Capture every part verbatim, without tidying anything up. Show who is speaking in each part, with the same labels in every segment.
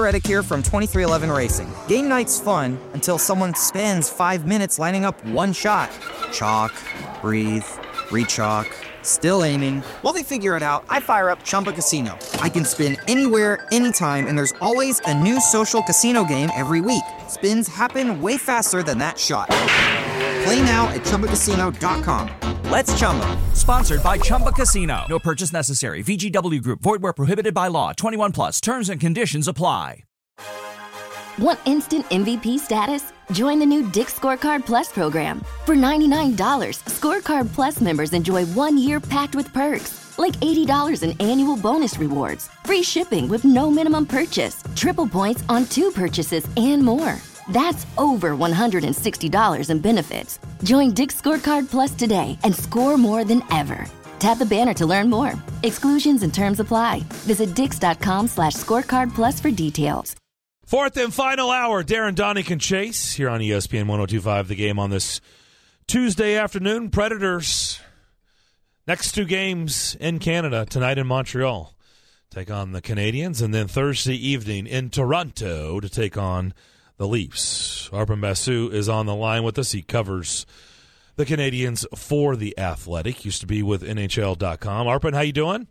Speaker 1: Reddick here from twenty-three eleven Racing. Game night's fun until someone spends five minutes lining up one shot. Chalk, breathe, re-chalk, still aiming. While they figure it out, I fire up Chumba Casino. I can spin anywhere, anytime, and there's always a new social casino game every week. Spins happen way faster than that shot. Play now at Chumba Casino dot com. Let's Chumba.
Speaker 2: Sponsored by Chumba Casino. No purchase necessary. V G W Group. Void where prohibited by law. twenty-one plus. Terms and conditions apply.
Speaker 3: Want instant M V P status? Join the new Dick's Scorecard Plus program. For ninety-nine dollars, Scorecard Plus members enjoy one year packed with perks, like eighty dollars in annual bonus rewards, free shipping with no minimum purchase, triple points on two purchases, and more. That's over one hundred sixty dollars in benefits. Join Dick's Scorecard Plus today and score more than ever. Tap the banner to learn more. Exclusions and terms apply. Visit dix.com slash scorecard plus for details.
Speaker 4: Fourth and final hour, Darren Donick and Chase here on E S P N one oh two point five, The Game on this Tuesday afternoon. Predators, next two games in Canada, tonight in Montreal, take on the Canadiens, and then Thursday evening in Toronto to take on the Leafs. Arpon Basu is on the line with us. He covers the Canadiens for The Athletic. Used to be with N H L dot com. Arpon, how you doing?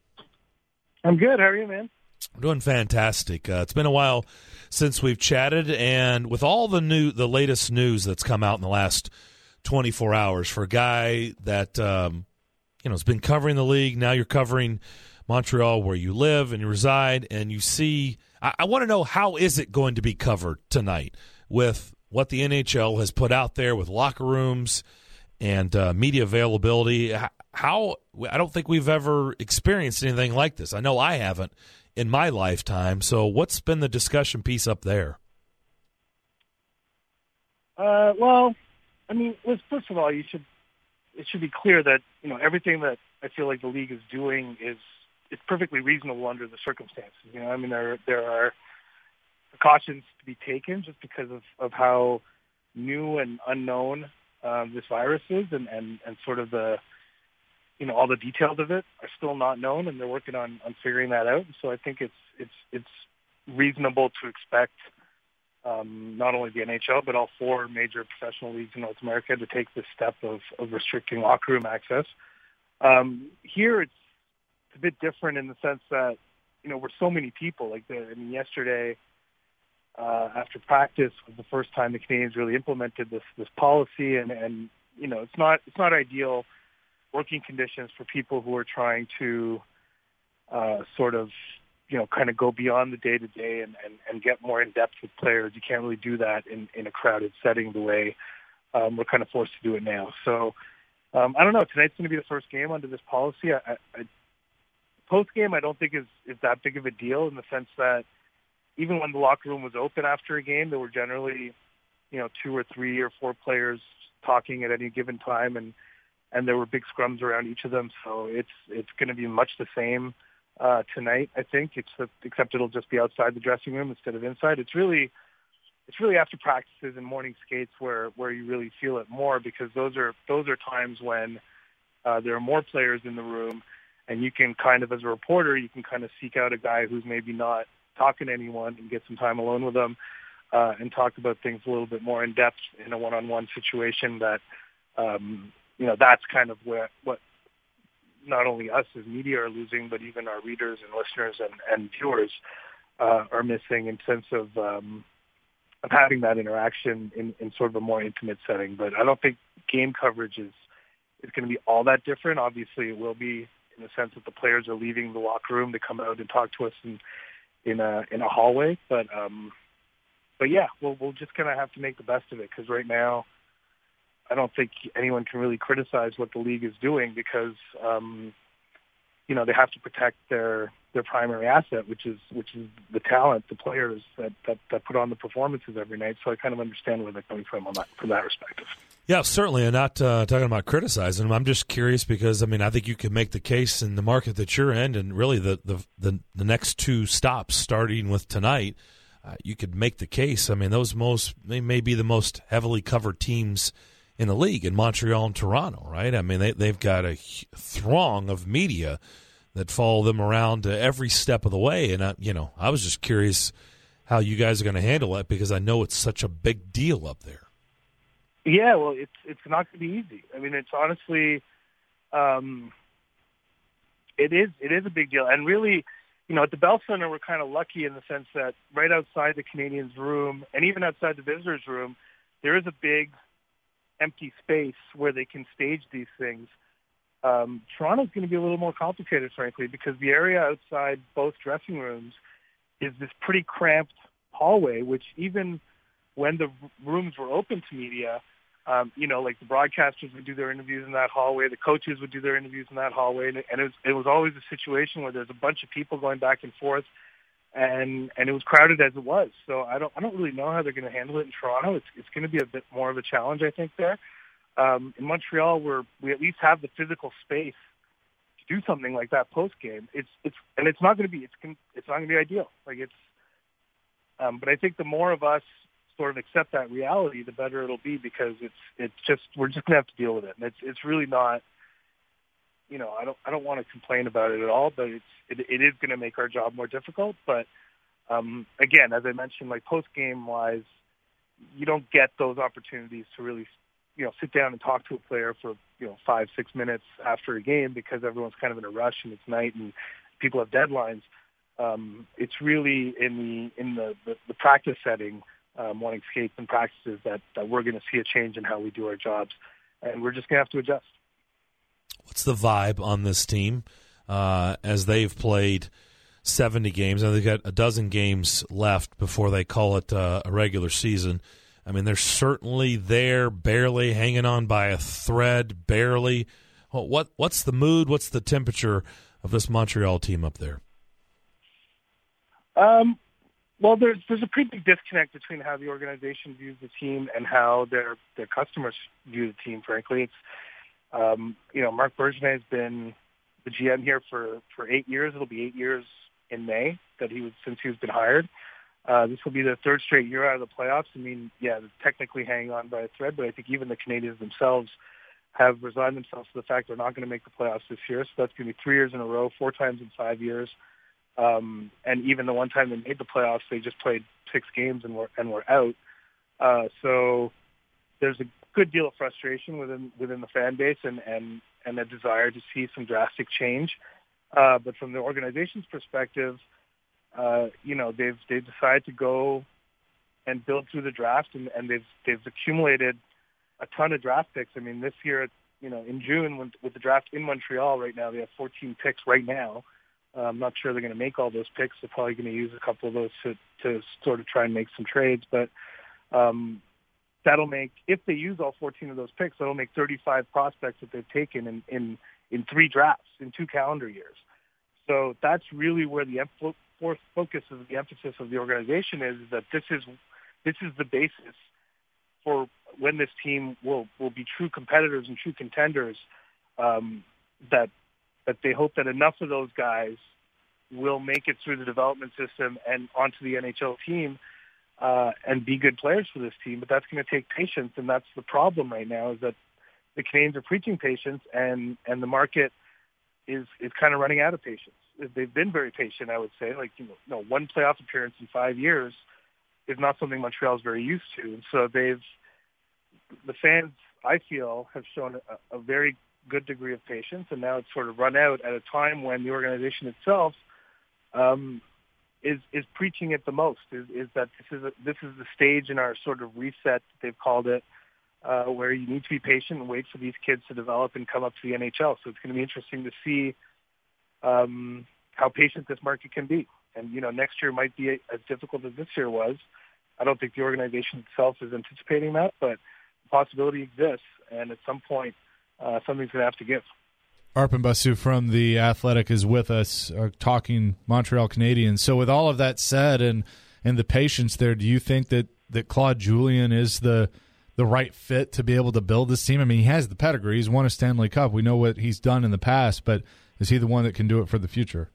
Speaker 5: I'm good. How are you, man?
Speaker 4: I'm doing fantastic. Uh, it's been a while since we've chatted, and with all the new, the latest news that's come out in the last twenty-four hours, for a guy that um, you know has been covering the league, now you're covering Montreal, where you live and you reside, and you see. I, I want to know, how is it going to be covered tonight with what the N H L has put out there with locker rooms and uh, media availability? How I don't think we've ever experienced anything like this. I know I haven't in my lifetime. So what's been the discussion piece up there?
Speaker 5: Uh, well, I mean, well, first of all, you should it should be clear that you know everything that I feel like the league is doing is it's perfectly reasonable under the circumstances. You know, I mean, there there are precautions to be taken just because of, of how new and unknown um, this virus is, and, and, and sort of the you know all the details of it are still not known, and they're working on, on figuring that out. So I think it's it's it's reasonable to expect um, not only the N H L but all four major professional leagues in North America to take this step of, of restricting locker room access. Um, here it's a bit different in the sense that, you know, we're so many people. Like, the, I mean, yesterday, uh, after practice was the first time the Canadiens really implemented this this policy, and, and you know, it's not it's not ideal working conditions for people who are trying to uh, sort of, you know, kind of go beyond the day to day and and get more in depth with players. You can't really do that in, in a crowded setting the way um, we're kind of forced to do it now. So um, I don't know. Tonight's going to be the first game under this policy. I, I, Post game, I don't think is is that big of a deal, in the sense that even when the locker room was open after a game, there were generally, you know, two or three or four players talking at any given time, and and there were big scrums around each of them. So it's it's going to be much the same uh, tonight, I think, except except it'll just be outside the dressing room instead of inside. It's really it's really after practices and morning skates where where you really feel it more, because those are those are times when uh, there are more players in the room. And you can kind of, as a reporter, you can kind of seek out a guy who's maybe not talking to anyone and get some time alone with them uh, and talk about things a little bit more in depth in a one-on-one situation. That, um, you know, that's kind of where, what not only us as media are losing, but even our readers and listeners and, and viewers uh, are missing, in sense of um, of having that interaction in, in sort of a more intimate setting. But I don't think game coverage is is going to be all that different. Obviously, it will be, in the sense that the players are leaving the locker room to come out and talk to us in in a in a hallway. But um, but yeah, we'll we'll just kind of have to make the best of it, because right now, I don't think anyone can really criticize what the league is doing, because um, you know they have to protect their their primary asset, which is which is the talent, the players that that, that put on the performances every night. So I kind of understand where they're coming from on that from that perspective. Yeah,
Speaker 4: certainly, and not uh, talking about criticizing them. I'm just curious because, I mean, I think you can make the case in the market that you're in, and really the the, the, the next two stops, starting with tonight, uh, you could make the case. I mean, those most they may be the most heavily covered teams in the league, in Montreal and Toronto, right? I mean, they, they've got a throng of media that follow them around uh, every step of the way, and, I, you know, I was just curious how you guys are going to handle it, because I know it's such a big deal up there.
Speaker 5: Yeah, well, it's it's not going to be easy. I mean, it's honestly, um, it is it is a big deal, and really, you know, at the Bell Center, we're kind of lucky in the sense that right outside the Canadiens' room, and even outside the visitors' room, there is a big empty space where they can stage these things. Um, Toronto's going to be a little more complicated, frankly, because the area outside both dressing rooms is this pretty cramped hallway, which even when the rooms were open to media, um, you know, like the broadcasters would do their interviews in that hallway, the coaches would do their interviews in that hallway, and, and it, was, it was always a situation where there's a bunch of people going back and forth, and and it was crowded as it was. So I don't I don't really know how they're going to handle it in Toronto. It's it's going to be a bit more of a challenge, I think, there. Um, in Montreal, we're, we at least have the physical space to do something like that post game. It's it's and it's not going to be it's it's not going to be ideal. Like it's, um, but I think the more of us sort of accept that reality, the better it'll be, because it's it's just we're just going to have to deal with it. And it's it's really not. You know, I don't I don't want to complain about it at all, but it's it, it is going to make our job more difficult. But um, again, as I mentioned, like post game wise, you don't get those opportunities to really, you know, sit down and talk to a player for, you know, five six minutes after a game, because everyone's kind of in a rush and it's night and people have deadlines. Um, it's really in the in the, the, the practice setting, um, morning skates and practices, that, that we're going to see a change in how we do our jobs, and we're just going to have to adjust.
Speaker 4: What's the vibe on this team uh, as they've played seventy games, and they've got a dozen games left before they call it uh, a regular season? I mean, they're certainly there, barely hanging on by a thread, barely. Well, what what's the mood? What's the temperature of this Montreal team up there?
Speaker 5: Um, well, there's there's a pretty big disconnect between how the organization views the team and how their their customers view the team. Frankly, it's um, you know, Marc Bergevin has been the G M here for, for eight years. It'll be eight years in May that he was since he's been hired. Uh, this will be their third straight year out of the playoffs. I mean, yeah, they're technically hanging on by a thread, but I think even the Canadiens themselves have resigned themselves to the fact they're not going to make the playoffs this year. So that's going to be three years in a row, four times in five years. Um, and even the one time they made the playoffs, they just played six games and were and were out. Uh, so there's a good deal of frustration within within the fan base, and and, and a desire to see some drastic change. Uh, but from the organization's perspective, uh, you know, they've they've decided to go and build through the draft, and, and they've they've accumulated a ton of draft picks. I mean, this year, you know, in June, when, with the draft in Montreal right now, they have fourteen picks right now. Uh, I'm not sure they're going to make all those picks. They're probably going to use a couple of those to, to sort of try and make some trades. But um, that'll make, if they use all fourteen of those picks, that'll make thirty-five prospects that they've taken in, in, in three drafts, in two calendar years. So that's really where the em- focus of the emphasis of the organization is, is that this is this is the basis for when this team will, will be true competitors and true contenders, um, that that they hope that enough of those guys will make it through the development system and onto the N H L team uh, and be good players for this team. But that's going to take patience, and that's the problem right now, is that the Canadiens are preaching patience, and, and the market is, is kind of running out of patience. They've been very patient, I would say. Like, you know, no, one playoff appearance in five years is not something Montreal is very used to. And so they've, the fans, I feel, have shown a, a very good degree of patience, and now it's sort of run out at a time when the organization itself um, is is preaching it the most. Is, is that this is a, this is the stage in our sort of reset that they've called it, uh, where you need to be patient and wait for these kids to develop and come up to the N H L. So it's going to be interesting to see um, how patient this market can be. And you know, next year might be as difficult as this year was. I don't think the organization itself is anticipating that, but the possibility exists, and at some point, Uh, something's going to have to give.
Speaker 6: Arpon Basu from The Athletic is with us, uh, talking Montreal Canadiens. So with all of that said and and the patience there, do you think that, that Claude Julien is the the right fit to be able to build this team? I mean, he has the pedigree. He's won a Stanley Cup. We know what he's done in the past, but is he the one that can do it for the future?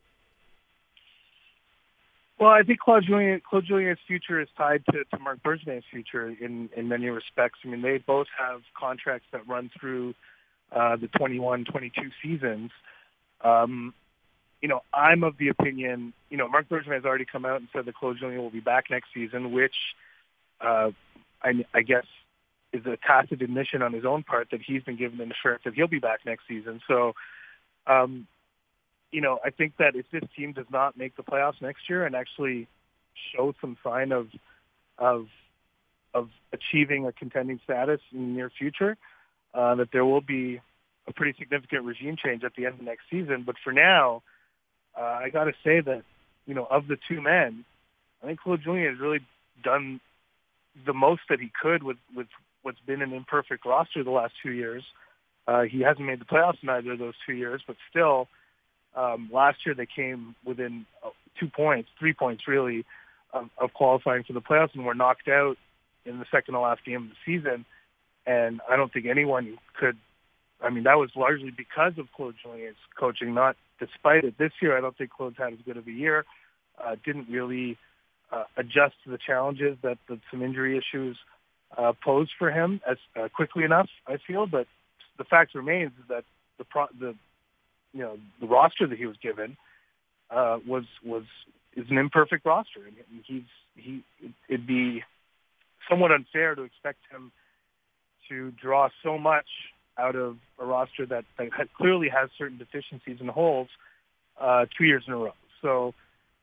Speaker 5: Well, I think Claude Julien, Claude Julien's future is tied to, to Marc Bergevin's future in, in many respects. I mean, they both have contracts that run through Uh, the twenty-one twenty-two seasons. Um, you know, I'm of the opinion, you know, Marc Bergevin has already come out and said that Claude Julien will be back next season, which uh, I, I guess is a tacit admission on his own part that he's been given an assurance that he'll be back next season. So, um, you know, I think that if this team does not make the playoffs next year and actually show some sign of of of achieving a contending status in the near future, uh, that there will be a pretty significant regime change at the end of next season. But for now, uh, I got to say that, you know, of the two men, I think Claude Julien has really done the most that he could with, with what's been an imperfect roster the last two years. Uh, he hasn't made the playoffs in either of those two years, but still, um, last year they came within uh, two points, three points really, of, of qualifying for the playoffs and were knocked out in the second to last game of the season. And I don't think anyone could, I mean, that was largely because of Claude Julien's coaching, not despite it. This year, I don't think Claude's had as good of a year. Uh, didn't really uh, adjust to the challenges that, that some injury issues uh, posed for him as uh, quickly enough, I feel. But the fact remains is that the pro- the you know the roster that he was given uh, was was is an imperfect roster, and he's he it'd be somewhat unfair to expect him to draw so much out of a roster that, that clearly has certain deficiencies and holes uh, two years in a row. So,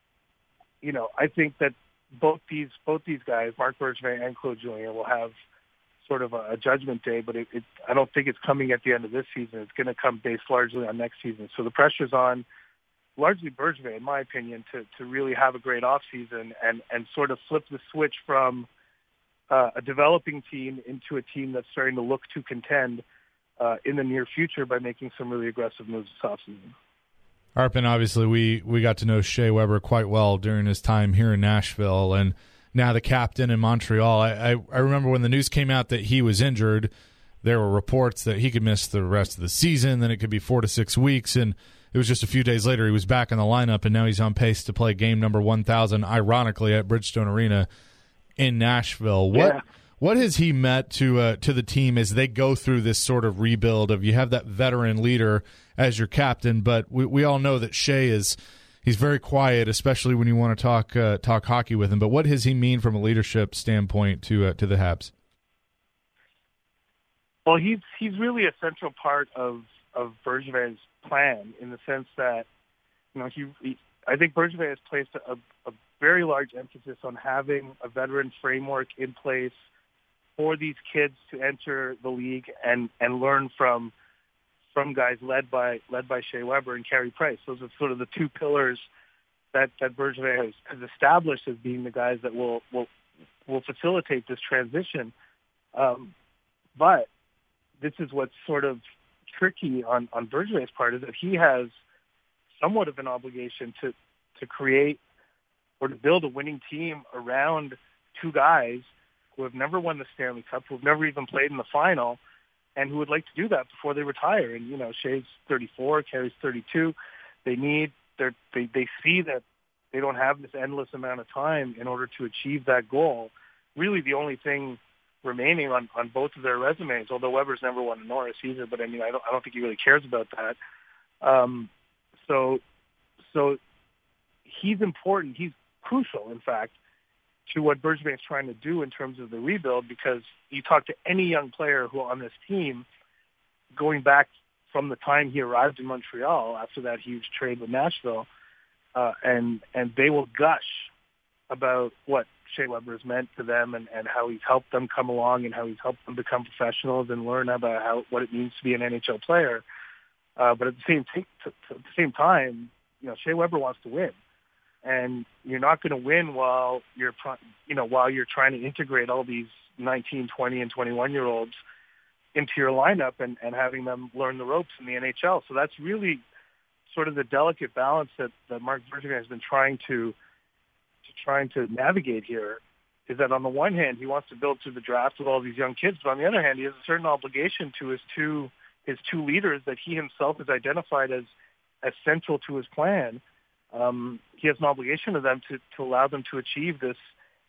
Speaker 5: you know, I think that both these both these guys, Marc Bergevin and Claude Julien, will have sort of a, a judgment day, but it, it, I don't think it's coming at the end of this season. It's going to come based largely on next season. So the pressure's on largely Bergevin, in my opinion, to, to really have a great offseason and, and sort of flip the switch from uh, a developing team into a team that's starting to look to contend uh, in the near future by making some really aggressive moves this offseason.
Speaker 6: Arpin, obviously, we, we got to know Shea Weber quite well during his time here in Nashville, and now the captain in Montreal. I, I, I remember when the news came out that he was injured, there were reports that he could miss the rest of the season, then it could be four to six weeks, and it was just a few days later he was back in the lineup, and now he's on pace to play game number one thousand, ironically, at Bridgestone Arena in Nashville. What
Speaker 5: yeah.
Speaker 6: what has he meant to uh, to the team as they go through this sort of rebuild of you have that veteran leader as your captain, but we, we all know that Shea is he's very quiet, especially when you want to talk uh, talk hockey with him. But what does he mean from a leadership standpoint to uh, to the Habs?
Speaker 5: Well, he's he's really a central part of of Bergevin's plan in the sense that, you know, he, he I think Bergevin has placed a, a very large emphasis on having a veteran framework in place for these kids to enter the league and, and learn from from guys led by led by Shea Weber and Carey Price. Those are sort of the two pillars that, that Bergevin has, has established as being the guys that will will, will facilitate this transition. Um, but this is what's sort of tricky on, on Bergevin's part is that he has somewhat of an obligation to, to create or to build a winning team around two guys who have never won the Stanley Cup, who have never even played in the final, and who would like to do that before they retire. And, you know, Shea's thirty-four, Carey's thirty-two. They need, they they see that they don't have this endless amount of time in order to achieve that goal. Really the only thing remaining on, on both of their resumes, although Weber's never won a Norris either, but I mean, I don't, I don't think he really cares about that. Um, so, so he's important. He's crucial, in fact, to what Bergevin is trying to do in terms of the rebuild, because you talk to any young player who on this team, going back from the time he arrived in Montreal after that huge trade with Nashville, uh, and and they will gush about what Shea Weber has meant to them and, and how he's helped them come along and how he's helped them become professionals and learn about how what it means to be an N H L player. Uh, but at the same t- t- at the same time, you know, Shea Weber wants to win, and you're not going to win while you're you know while you're trying to integrate all these nineteen, twenty, and twenty-one year olds into your lineup and, and having them learn the ropes in the N H L. So that's really sort of the delicate balance that, that Marc Bergevin has been trying to to trying to navigate here. Is that on the one hand he wants to build through the draft with all these young kids, but on the other hand he has a certain obligation to his two his two leaders that he himself has identified as as central to his plan. Um, he has an obligation to them to, to allow them to achieve this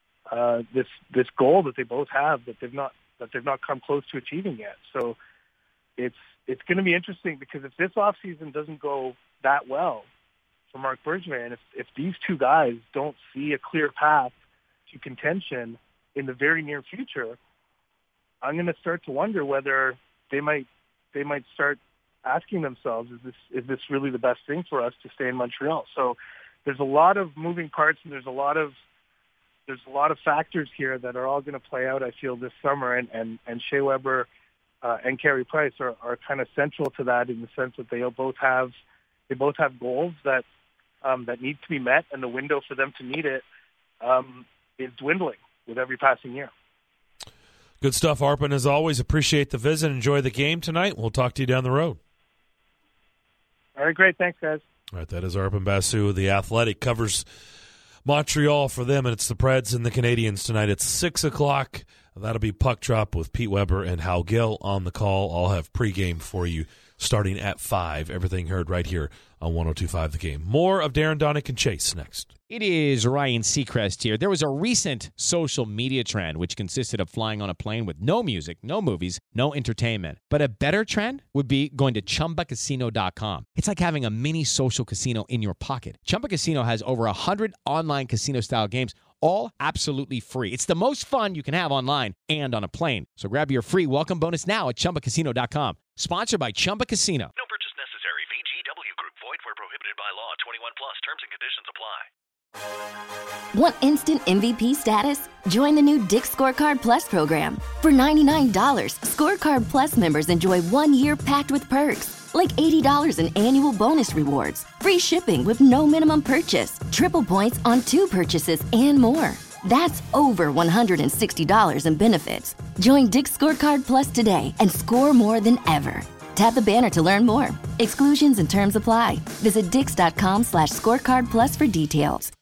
Speaker 5: uh, this this goal that they both have that they've not that they've not come close to achieving yet. So it's it's going to be interesting because if this offseason doesn't go that well for Marc Bergevin. If, if these two guys don't see a clear path to contention in the very near future, I'm going to start to wonder whether they might they might start asking themselves, is this is this really the best thing for us to stay in Montreal? So there's a lot of moving parts, and there's a lot of there's a lot of factors here that are all going to play out, I feel, this summer, and, and, and Shea Weber uh, and Carey Price are, are kind of central to that, in the sense that they both have they both have goals that um, that need to be met, and the window for them to meet it um, is dwindling with every passing year.
Speaker 4: Good stuff, Arpon. As always, appreciate the visit. Enjoy the game tonight. We'll talk to you down the road.
Speaker 5: All right, great. Thanks, guys.
Speaker 4: All right, that is Arpon Basu. The Athletic covers Montreal for them, and it's the Preds and the Canadiens tonight at six o'clock. That'll be Puck Drop with Pete Weber and Hal Gill on the call. I'll have pregame for you starting at five. Everything heard right here on one oh two point five The Game. More of Darren Donick and Chase next.
Speaker 7: It is Ryan Seacrest here. There was a recent social media trend which consisted of flying on a plane with no music, no movies, no entertainment. But a better trend would be going to Chumba Casino dot com. It's like having a mini social casino in your pocket. Chumba Casino has over one hundred online casino-style games, all absolutely free. It's the most fun you can have online and on a plane. So grab your free welcome bonus now at Chumba Casino dot com. Sponsored by Chumba Casino.
Speaker 8: No purchase necessary. V G W Group. Void where prohibited by law. twenty-one plus. Terms and conditions apply.
Speaker 3: Want instant M V P status? Join the new Dick's Scorecard Plus program. For ninety-nine dollars, Scorecard Plus members enjoy one year packed with perks, like eighty dollars in annual bonus rewards, free shipping with no minimum purchase, triple points on two purchases, and more. That's over one hundred sixty dollars in benefits. Join Dick's Scorecard Plus today and score more than ever. Tap the banner to learn more. Exclusions and terms apply. Visit dix dot com slash scorecard plus for details.